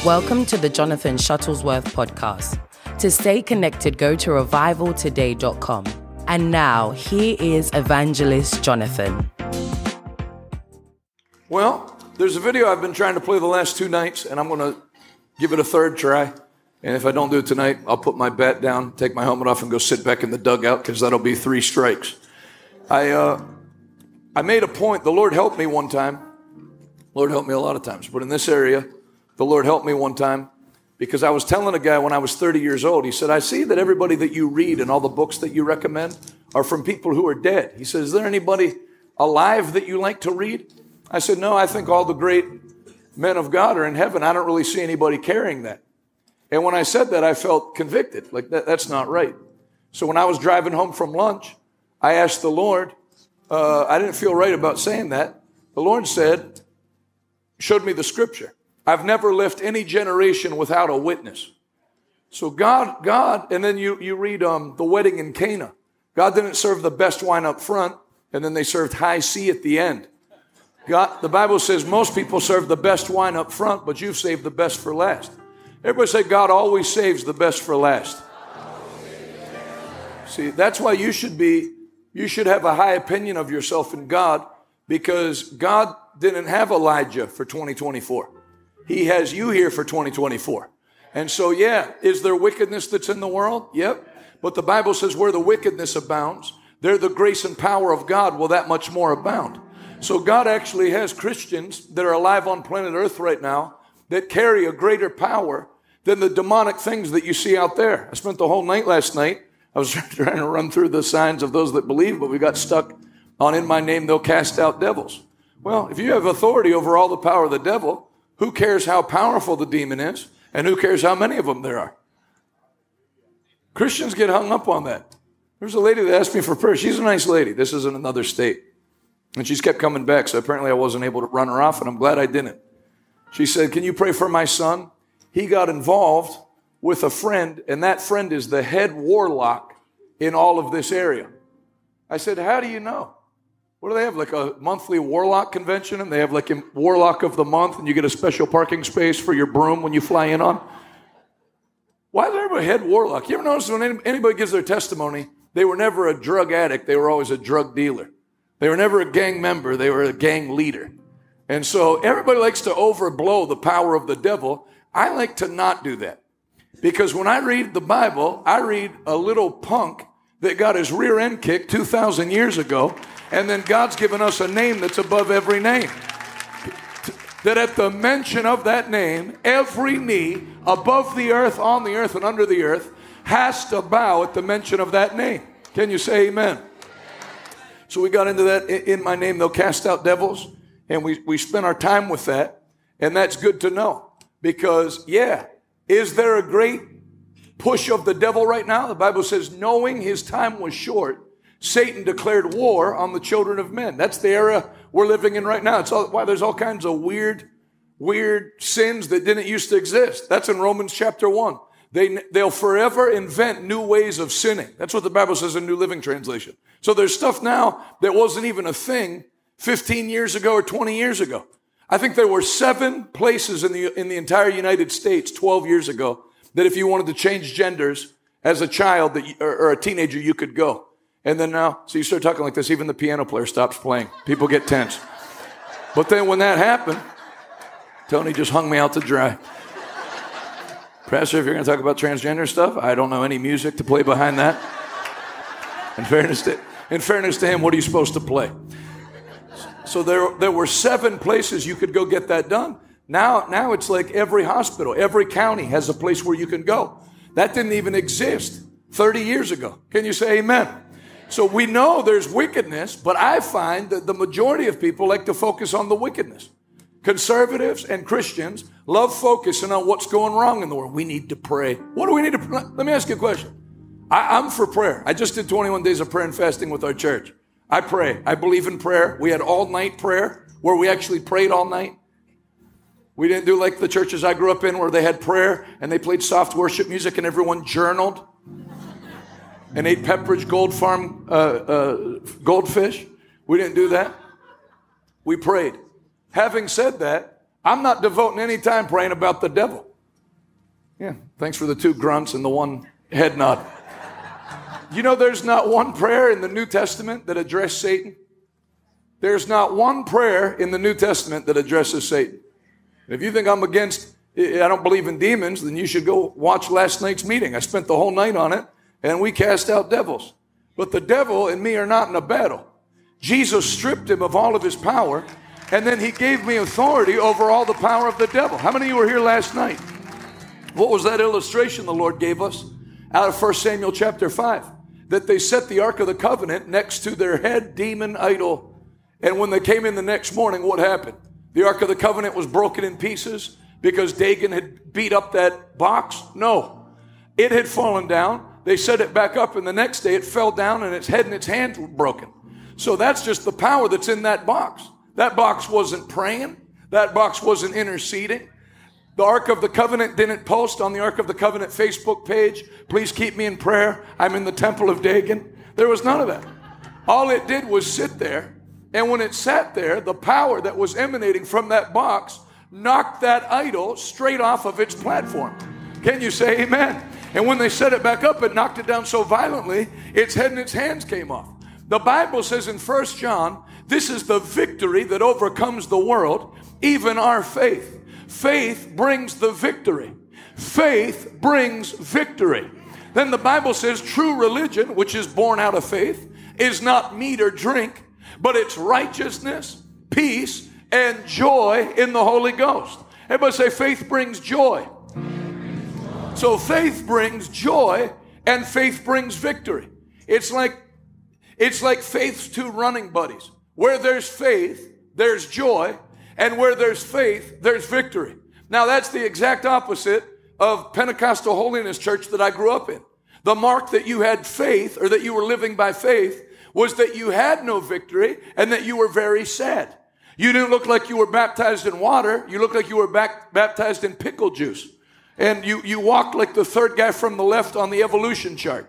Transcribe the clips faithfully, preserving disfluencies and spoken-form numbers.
Welcome to the Jonathan Shuttlesworth podcast. To stay connected, go to revival today dot com. And now, here is Evangelist Jonathan. Well, there's a video I've been trying to play the last two nights, and I'm going to give it a third try. And if I don't do it tonight, I'll put my bat down, take my helmet off, and go sit back in the dugout, because that'll be three strikes. I uh, I made a point. The Lord helped me one time. Lord helped me a lot of times. But in this area, the Lord helped me one time because I was telling a guy when I was thirty years old, he said, I see that everybody that you read and all the books that you recommend are from people who are dead. He said, is there anybody alive that you like to read? I said, no, I think all the great men of God are in heaven. I don't really see anybody carrying that. And when I said that, I felt convicted. Like, that, that's not right. So when I was driving home from lunch, I asked the Lord, uh, I didn't feel right about saying that. The Lord said, showed me the scripture. I've never left any generation without a witness. So God, God, and then you, you read um, the wedding in Cana. God didn't serve the best wine up front, and then they served high C at the end. God, the Bible says most people serve the best wine up front, but you've saved the best for last. Everybody say, God always saves the best for last. See, that's why you should be, you should have a high opinion of yourself in God, because God didn't have Elijah for twenty twenty-four. He has you here for twenty twenty-four. And so, yeah, is there wickedness that's in the world? Yep. But the Bible says where the wickedness abounds, there the grace and power of God will that much more abound. So God actually has Christians that are alive on planet Earth right now that carry a greater power than the demonic things that you see out there. I spent the whole night last night. I was trying to run through the signs of those that believe, but we got stuck on in my name they'll cast out devils. Well, if you have authority over all the power of the devil, who cares how powerful the demon is, and who cares how many of them there are? Christians get hung up on that. There's a lady that asked me for prayer. She's a nice lady. This is in another state. And she's kept coming back, so apparently I wasn't able to run her off, and I'm glad I didn't. She said, can you pray for my son? He got involved with a friend, and that friend is the head warlock in all of this area. I said, how do you know? What do they have, like a monthly warlock convention, and they have like a warlock of the month, and you get a special parking space for your broom when you fly in on? Why is there a head warlock? You ever notice when anybody gives their testimony, they were never a drug addict, they were always a drug dealer. They were never a gang member, they were a gang leader. And so everybody likes to overblow the power of the devil. I like to not do that. Because when I read the Bible, I read a little punk that got his rear end kicked two thousand years ago, and then God's given us a name that's above every name. That at the mention of that name, every knee above the earth, on the earth, and under the earth has to bow at the mention of that name. Can you say amen? So we got into that, in my name they'll cast out devils, and we, we spent our time with that, and that's good to know. Because, yeah, is there a great push of the devil right now? The Bible says, knowing his time was short, Satan declared war on the children of men. That's the era we're living in right now. It's all, why there's all kinds of weird, weird sins that didn't used to exist. That's in Romans chapter one. They, they'll forever invent new ways of sinning. That's what the Bible says in New Living Translation. So there's stuff now that wasn't even a thing fifteen years ago or twenty years ago. I think there were seven places in the, in the entire United States twelve years ago that if you wanted to change genders as a child that you, or, or a teenager, you could go. And then now, so you start talking like this, even the piano player stops playing. People get tense. But then when that happened, Tony just hung me out to dry. Pastor, if you're going to talk about transgender stuff, I don't know any music to play behind that. In fairness to, in fairness to him, what are you supposed to play? So there, there were seven places you could go get that done. Now, now it's like every hospital, every county has a place where you can go. That didn't even exist thirty years ago. Can you say amen? So we know there's wickedness, but I find that the majority of people like to focus on the wickedness. Conservatives and Christians love focusing on what's going wrong in the world. We need to pray. What do we need to pray? Let me ask you a question. I, I'm for prayer. I just did twenty-one days of prayer and fasting with our church. I pray. I believe in prayer. We had all-night prayer where we actually prayed all night. We didn't do like the churches I grew up in where they had prayer and they played soft worship music and everyone journaled and ate Pepperidge Gold Farm uh, uh, goldfish. We didn't do that. We prayed. Having said that, I'm not devoting any time praying about the devil. Yeah, thanks for the two grunts and the one head nod. You know, there's not one prayer in the New Testament that addressed Satan. There's not one prayer in the New Testament that addresses Satan. If you think I'm against, I don't believe in demons, then you should go watch last night's meeting. I spent the whole night on it, and we cast out devils. But the devil and me are not in a battle. Jesus stripped him of all of his power, and then he gave me authority over all the power of the devil. How many of you were here last night? What was that illustration the Lord gave us out of First Samuel chapter five? That they set the Ark of the Covenant next to their head demon idol. And when they came in the next morning, what happened? The Ark of the Covenant was broken in pieces because Dagon had beat up that box? No. It had fallen down. They set it back up, and the next day it fell down, and its head and its hands were broken. So that's just the power that's in that box. That box wasn't praying. That box wasn't interceding. The Ark of the Covenant didn't post on the Ark of the Covenant Facebook page, please keep me in prayer, I'm in the temple of Dagon. There was none of that. All it did was sit there, and when it sat there, the power that was emanating from that box knocked that idol straight off of its platform. Can you say amen? And when they set it back up, it knocked it down so violently, its head and its hands came off. The Bible says in First John, this is the victory that overcomes the world, even our faith. Faith brings the victory. Faith brings victory. Then the Bible says true religion, which is born out of faith, is not meat or drink, but it's righteousness, peace, and joy in the Holy Ghost. Everybody say faith brings joy. So faith brings joy and faith brings victory. It's like, it's like faith's two running buddies. Where there's faith, there's joy. And where there's faith, there's victory. Now that's the exact opposite of Pentecostal Holiness Church that I grew up in. The mark that you had faith, or that you were living by faith, was that you had no victory and that you were very sad. You didn't look like you were baptized in water. You looked like you were back, baptized in pickle juice. And you, you walked like the third guy from the left on the evolution chart.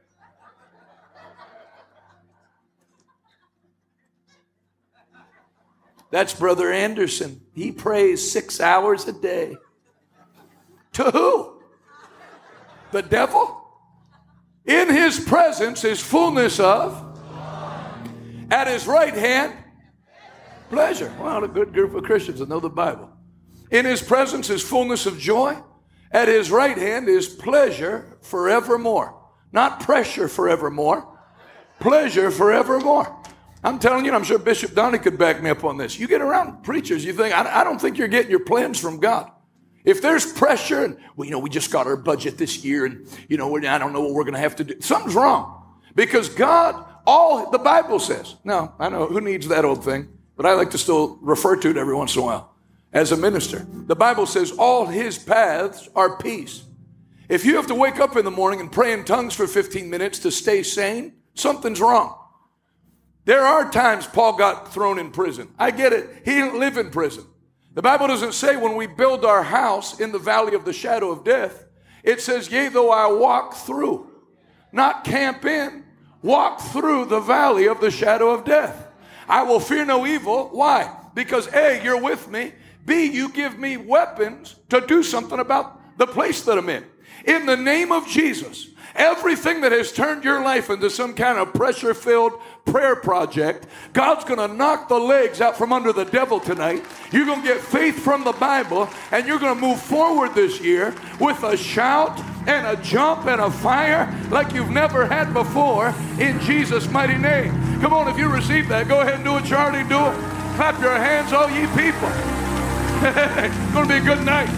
That's Brother Anderson. He prays six hours a day. To who? The devil? In his presence is fullness of. At his right hand, pleasure. Well, a good group of Christians that know the Bible. In his presence is fullness of joy. At his right hand is pleasure forevermore. Not pressure forevermore. Pleasure forevermore. I'm telling you, I'm sure Bishop Donnie could back me up on this. You get around preachers, you think, I, I don't think you're getting your plans from God. If there's pressure, and, well, you know, we just got our budget this year, and, you know, I don't know what we're going to have to do. Something's wrong. Because God, all the Bible says, now, I know, who needs that old thing? But I like to still refer to it every once in a while as a minister. The Bible says all his paths are peace. If you have to wake up in the morning and pray in tongues for fifteen minutes to stay sane, something's wrong. There are times Paul got thrown in prison. I get it. He didn't live in prison. The Bible doesn't say when we build our house in the valley of the shadow of death. It says, yea, though I walk through, not camp in, walk through the valley of the shadow of death. I will fear no evil. Why? Because A, you're with me. B, you give me weapons to do something about the place that I'm in. In the name of Jesus, everything that has turned your life into some kind of pressure-filled prayer project, God's going to knock the legs out from under the devil tonight. You're going to get faith from the Bible, and you're going to move forward this year with a shout and a jump and a fire like you've never had before in Jesus' mighty name. Come on, if you receive that, go ahead and do what you already do. Clap your hands, all ye people. It's going to be a good night.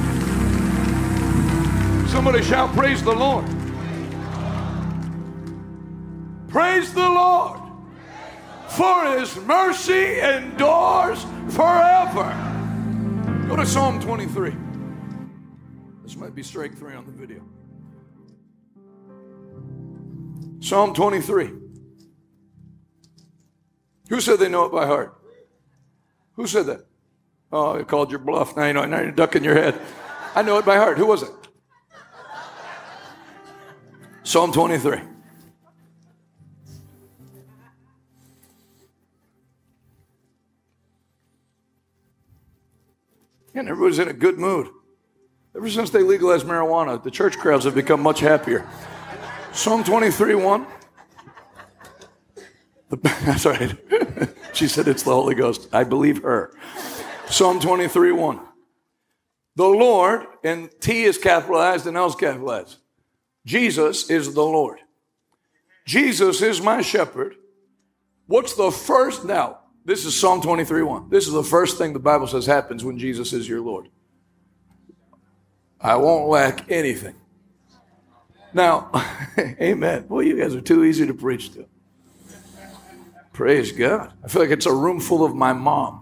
Somebody shout, praise the Lord. Praise the Lord, for his mercy endures forever. Go to Psalm twenty-three. This might be strike three on the video. Psalm twenty-three. Who said they know it by heart? Who said that? Oh, I called your bluff. Now you know, now you're ducking your head. I know it by heart. Who was it? Psalm twenty-three. And everybody's in a good mood. Ever since they legalized marijuana, the church crowds have become much happier. Psalm twenty-three one. The, that's right. She said it's the Holy Ghost. I believe her. Psalm twenty-three one. The Lord, and T is capitalized and L is capitalized. Jesus is the Lord. Jesus is my shepherd. What's the first? Now, this is Psalm twenty-three one. This is the first thing the Bible says happens when Jesus is your Lord. I won't lack anything. Now, amen. Boy, you guys are too easy to preach to. Praise God. I feel like it's a room full of my mom.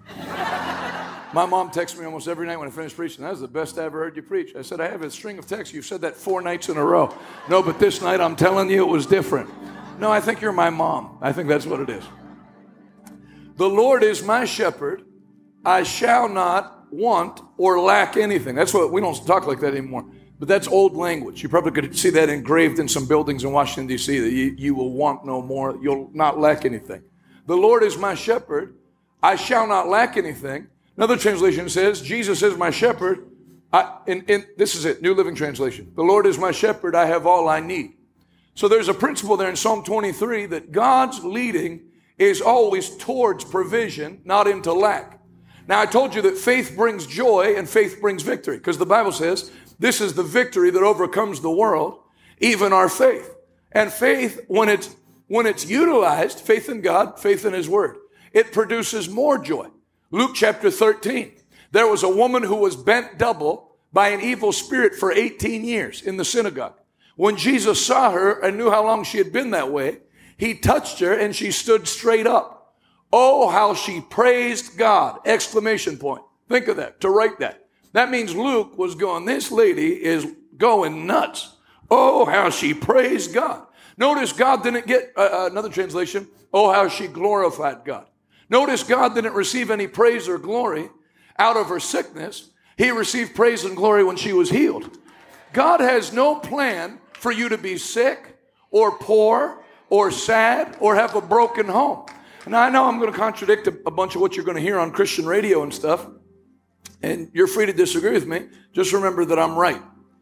My mom texts me almost every night when I finish preaching. That was the best I ever heard you preach. I said, I have a string of texts. You've said that four nights in a row. No, but this night I'm telling you it was different. No, I think you're my mom. I think that's what it is. The Lord is my shepherd. I shall not want or lack anything. That's what, we don't talk like that anymore. But that's old language. You probably could see that engraved in some buildings in Washington, D C, that you, you will want no more. You'll not lack anything. The Lord is my shepherd. I shall not lack anything. Another translation says, Jesus is my shepherd. I, and, and this is it, New Living Translation. The Lord is my shepherd. I have all I need. So there's a principle there in Psalm twenty-three that God's leading is always towards provision, not into lack. Now, I told you that faith brings joy and faith brings victory, because the Bible says this is the victory that overcomes the world, even our faith. And faith, when it's, when it's utilized, faith in God, faith in His Word, it produces more joy. Luke chapter thirteen, there was a woman who was bent double by an evil spirit for eighteen years in the synagogue. When Jesus saw her and knew how long she had been that way, He touched her and she stood straight up. Oh, how she praised God! Exclamation point. Think of that, to write that. That means Luke was going, this lady is going nuts. Oh, how she praised God. Notice God didn't get, uh, another translation, oh, how she glorified God. Notice God didn't receive any praise or glory out of her sickness. He received praise and glory when she was healed. God has no plan for you to be sick or poor or sad or have a broken home. And I know I'm going to contradict a, a bunch of what you're going to hear on Christian radio and stuff. And you're free to disagree with me. Just remember that I'm right.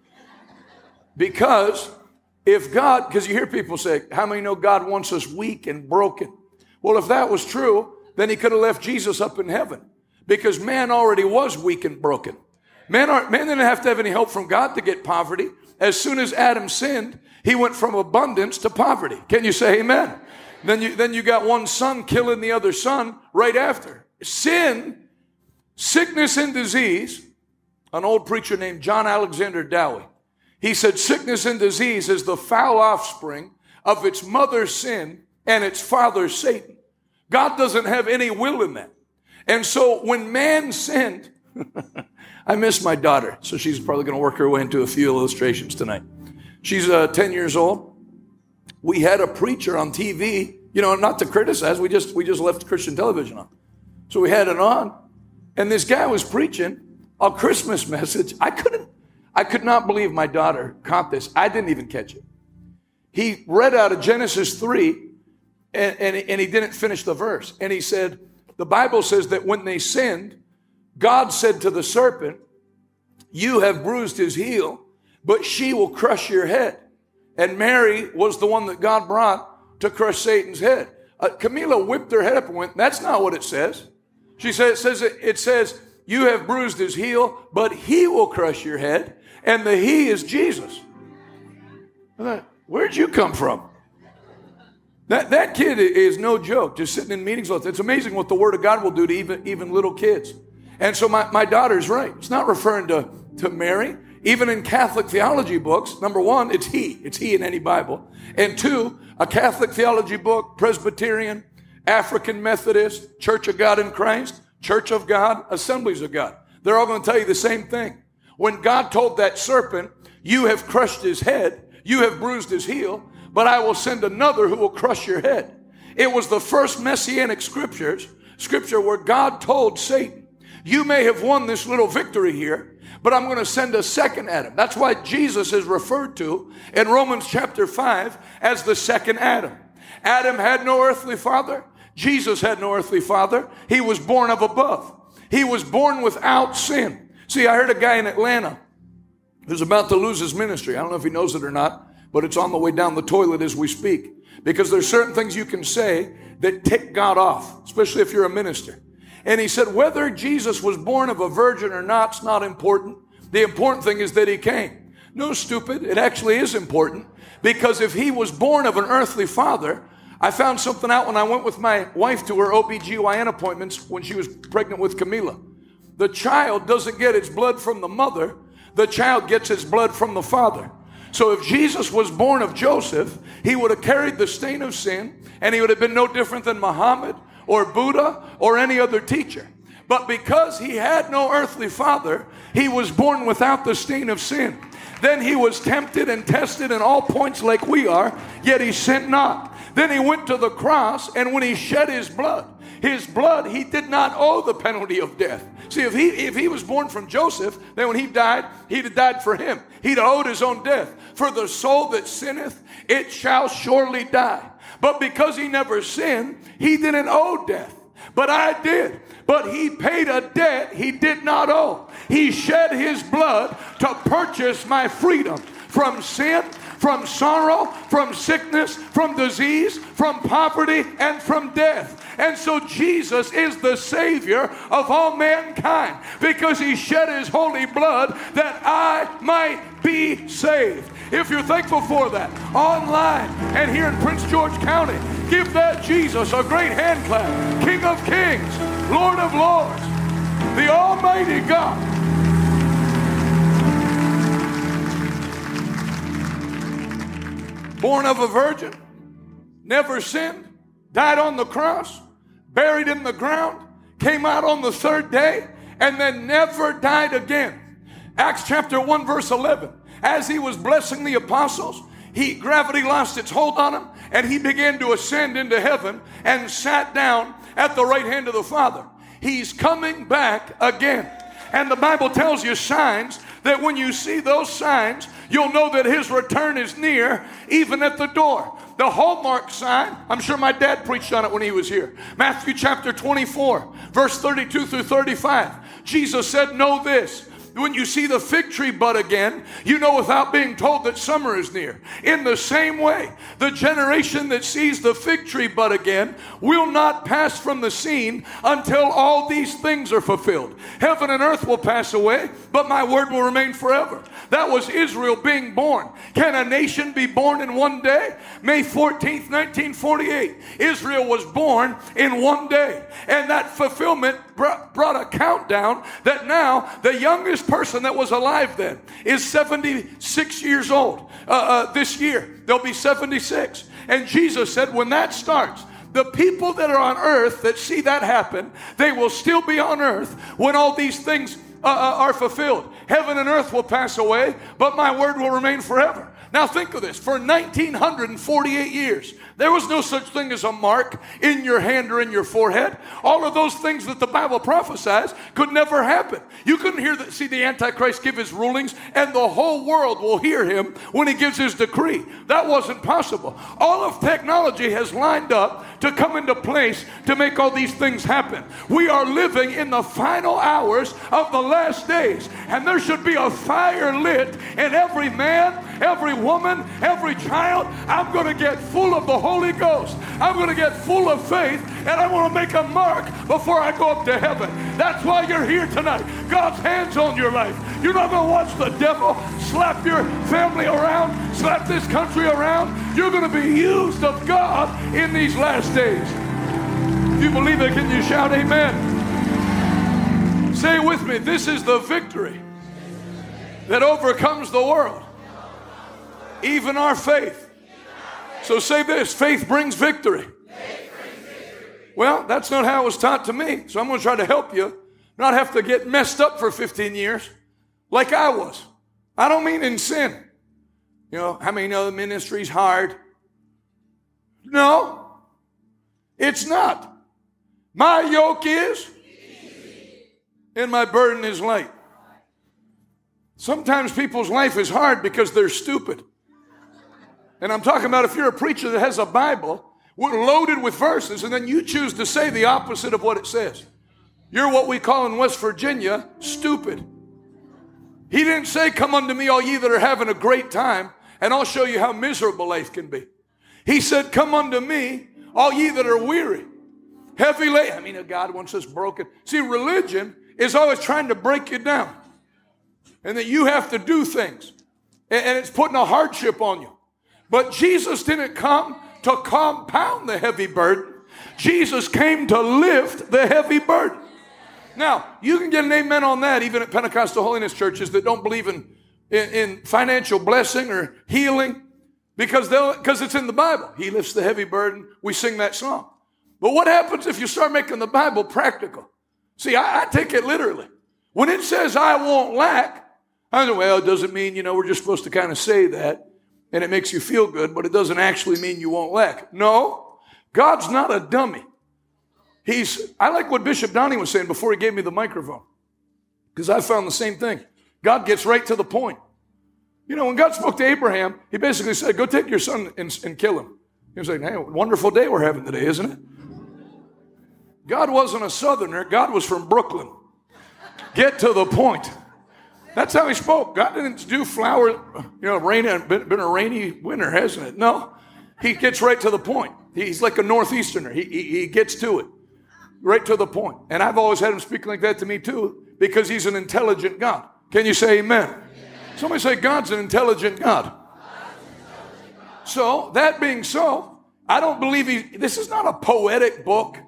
Because if God, because you hear people say, how many know God wants us weak and broken? Well, if that was true, then He could have left Jesus up in heaven, because man already was weak and broken. Man, are, man didn't have to have any help from God to get poverty. As soon as Adam sinned, he went from abundance to poverty. Can you say amen? Then you, then you got one son killing the other son right after. Sin, sickness and disease. An old preacher named John Alexander Dowie, he said, sickness and disease is the foul offspring of its mother sin and its father Satan. God doesn't have any will in that. And so when man sinned, I miss my daughter, so she's probably going to work her way into a few illustrations tonight. She's uh, ten years old. We had a preacher on T V, you know, not to criticize, we just we just left Christian television on. So we had it on, and this guy was preaching a Christmas message. I couldn't, I could not believe my daughter caught this. I didn't even catch it. He read out of Genesis three, And, and, and he didn't finish the verse. And he said, the Bible says that when they sinned, God said to the serpent, you have bruised his heel, but she will crush your head. And Mary was the one that God brought to crush Satan's head. Uh, Camila whipped her head up and went, that's not what it says. She said, it says, it says, you have bruised his heel, but he will crush your head. And the he is Jesus. I thought, where'd you come from? That, that kid is no joke, just sitting in meetings. It's amazing what the Word of God will do to even, even little kids. And so my, my daughter's right. It's not referring to, to Mary. Even in Catholic theology books, number one, it's he. It's he in any Bible. And two, a Catholic theology book, Presbyterian, African Methodist, Church of God in Christ, Church of God, Assemblies of God. They're all going to tell you the same thing. When God told that serpent, you have crushed his head, you have bruised his heel, but I will send another who will crush your head. It was the first messianic scriptures, scripture where God told Satan, you may have won this little victory here, but I'm going to send a second Adam. That's why Jesus is referred to in Romans chapter five as the second Adam. Adam had no earthly father. Jesus had no earthly father. He was born of above. He was born without sin. See, I heard a guy in Atlanta who's about to lose his ministry. I don't know if he knows it or not, but it's on the way down the toilet as we speak. Because there's certain things you can say that tick God off, especially if you're a minister. And he said, whether Jesus was born of a virgin or not, it's not important. The important thing is that he came. No, stupid. It actually is important. Because if he was born of an earthly father, I found something out when I went with my wife to her O B G Y N appointments when she was pregnant with Camila. The child doesn't get its blood from the mother. The child gets its blood from the father. So if Jesus was born of Joseph, he would have carried the stain of sin, and he would have been no different than Muhammad or Buddha or any other teacher. But because he had no earthly father, he was born without the stain of sin. Then he was tempted and tested in all points like we are, yet he sinned not. Then he went to the cross, and when he shed his blood, his blood, he did not owe the penalty of death. See, if he if he was born from Joseph, then when he died, he'd have died for him. He'd have owed his own death. For the soul that sinneth, it shall surely die. But because he never sinned, he didn't owe death. But I did. But he paid a debt he did not owe. He shed his blood to purchase my freedom from sin, from sorrow, from sickness, from disease, from poverty, and from death. And so Jesus is the Savior of all mankind because he shed his holy blood that I might be saved. If you're thankful for that, online and here in Prince George County, give that Jesus a great hand clap. King of kings, Lord of lords, the Almighty God. Born of a virgin, never sinned, died on the cross, buried in the ground, came out on the third day, and then never died again. Acts chapter one, verse eleven. As he was blessing the apostles, he gravity lost its hold on him, and he began to ascend into heaven and sat down at the right hand of the Father. He's coming back again. And the Bible tells you signs that when you see those signs, you'll know that his return is near, even at the door. The hallmark sign, I'm sure my dad preached on it when he was here. Matthew chapter twenty-four, verse thirty-two through thirty-five. Jesus said, know this. When you see the fig tree bud again, you know without being told that summer is near. In the same way, the generation that sees the fig tree bud again will not pass from the scene until all these things are fulfilled. Heaven and earth will pass away, but my word will remain forever. That was Israel being born. Can a nation be born in one day? May fourteenth, nineteen forty-eight. Israel was born in one day. And that fulfillment brought a countdown that now the youngest person that was alive then is seventy-six years old. Uh, uh, this year, they'll be seventy-six. And Jesus said when that starts, the people that are on earth that see that happen, they will still be on earth when all these things uh, uh, are fulfilled. Heaven and earth will pass away, but my word will remain forever. Now think of this. For nineteen forty-eight years, there was no such thing as a mark in your hand or in your forehead. All of those things that the Bible prophesies could never happen. You couldn't hear the, see the Antichrist give his rulings and the whole world will hear him when he gives his decree. That wasn't possible. All of technology has lined up to come into place to make all these things happen. We are living in the final hours of the last days, and there should be a fire lit in every man, every woman, every child. I'm going to get full of the Holy Ghost. I'm going to get full of faith, and I want to make a mark before I go up to heaven. That's why you're here tonight. God's hands on your life. You're not going to watch the devil slap your family around, slap this country around. You're going to be used of God in these last days. If you believe it, can you shout amen? Say with me, this is the victory that overcomes the world, even our faith. So say this, faith brings victory. Well, that's not how it was taught to me. So I'm going to try to help you not have to get messed up for fifteen years like I was. I don't mean in sin. You know, how many know the ministry's hard? No, it's not. My yoke is and my burden is light. Sometimes people's life is hard because they're stupid. And I'm talking about if you're a preacher that has a Bible loaded with verses and then you choose to say the opposite of what it says. You're what we call in West Virginia stupid. He didn't say, come unto me, all ye that are having a great time, and I'll show you how miserable life can be. He said, come unto me, all ye that are weary, heavy laden. I mean, God wants us broken. See, religion is always trying to break you down. And that you have to do things. And it's putting a hardship on you. But Jesus didn't come to compound the heavy burden. Jesus came to lift the heavy burden. Now, you can get an amen on that even at Pentecostal holiness churches that don't believe in, in, in financial blessing or healing because because it's in the Bible. He lifts the heavy burden. We sing that song. But what happens if you start making the Bible practical? See, I, I take it literally. When it says I won't lack, I know, well, it doesn't mean, you know, we're just supposed to kind of say that and it makes you feel good, but it doesn't actually mean you won't lack. No, God's not a dummy. He's, I like what Bishop Donnie was saying before he gave me the microphone, because I found the same thing. God gets right to the point. You know, when God spoke to Abraham, he basically said, go take your son and, and kill him. He was like, hey, wonderful day we're having today, isn't it? God wasn't a southerner. God was from Brooklyn. Get to the point. That's how he spoke. God didn't do flower, you know, rain, been, been a rainy winter, hasn't it? No, he gets right to the point. He's like a Northeasterner. He, he, he gets to it. Right to the point. And I've always had him speak like that to me too, because he's an intelligent God. Can you say amen? Amen. Somebody say God's an intelligent God. So, that being so, I don't believe he, this is not a poetic book.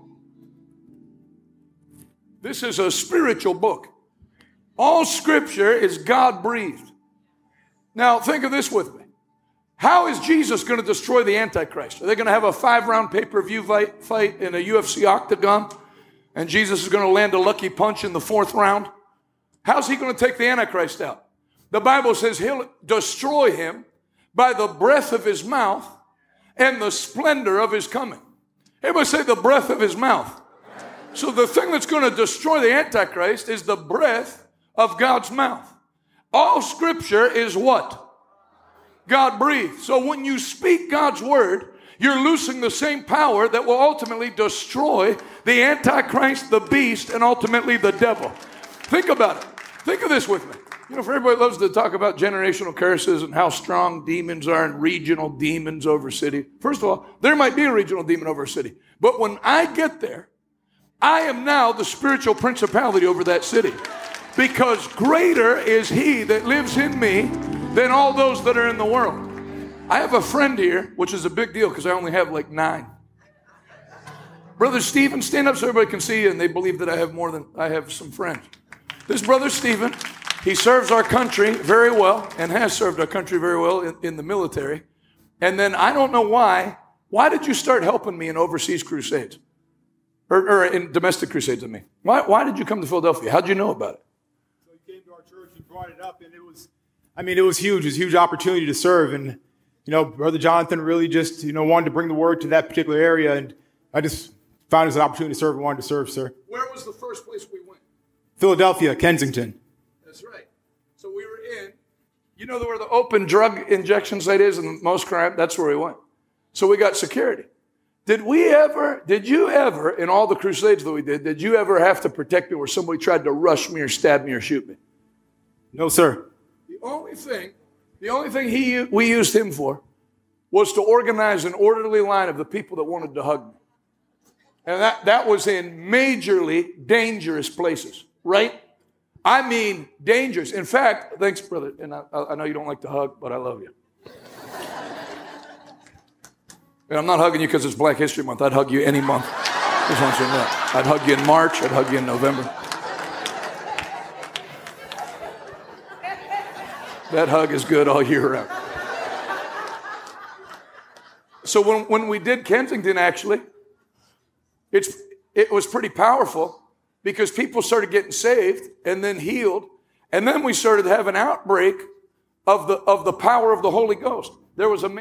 This is a spiritual book. All scripture is God-breathed. Now, think of this with me. How is Jesus going to destroy the Antichrist? Are they going to have a five-round pay-per-view fight, fight in a U F C octagon? And Jesus is going to land a lucky punch in the fourth round? How's he going to take the Antichrist out? The Bible says he'll destroy him by the breath of his mouth and the splendor of his coming. Everybody say the breath of his mouth. So the thing that's going to destroy the Antichrist is the breath of God's mouth. All scripture is what? God breathed. So when you speak God's word, you're loosing the same power that will ultimately destroy the Antichrist, the beast, and ultimately the devil. Think about it. Think of this with me. You know, for everybody loves to talk about generational curses and how strong demons are and regional demons over city. First of all, there might be a regional demon over a city. But when I get there, I am now the spiritual principality over that city. Because greater is he that lives in me than all those that are in the world. I have a friend here, which is a big deal because I only have like nine. Brother Stephen, stand up so everybody can see you and they believe that I have more than, I have some friends. This brother Stephen, he serves our country very well and has served our country very well in, in the military. And then I don't know why, why did you start helping me in overseas crusades? Or, or in domestic crusades, I mean. Why, why did you come to Philadelphia? How did you know about it? So he came to our church, he brought it up, and it was, I mean, it was huge. It was a huge opportunity to serve. And, you know, Brother Jonathan really just, you know, wanted to bring the word to that particular area. And I just found it as an opportunity to serve and wanted to serve, sir. Where was the first place we went? Philadelphia, Kensington. That's right. So we were in, you know where the open drug injection site is in most crime? That's where we went. So we got security. Did we ever, did you ever, in all the crusades that we did, did you ever have to protect me where somebody tried to rush me or stab me or shoot me? No, sir. The only thing, the only thing he we used him for was to organize an orderly line of the people that wanted to hug me. And that, that was in majorly dangerous places, right? I mean dangerous. In fact, thanks, brother, and I, I know you don't like to hug, but I love you. And I'm not hugging you because it's Black History Month. I'd hug you any month. Just want you to know. I'd hug you in March. I'd hug you in November. That hug is good all year round. So when, when we did Kensington, actually, it's, it was pretty powerful because people started getting saved and then healed. And then we started to have an outbreak of the, of the power of the Holy Ghost. There was a man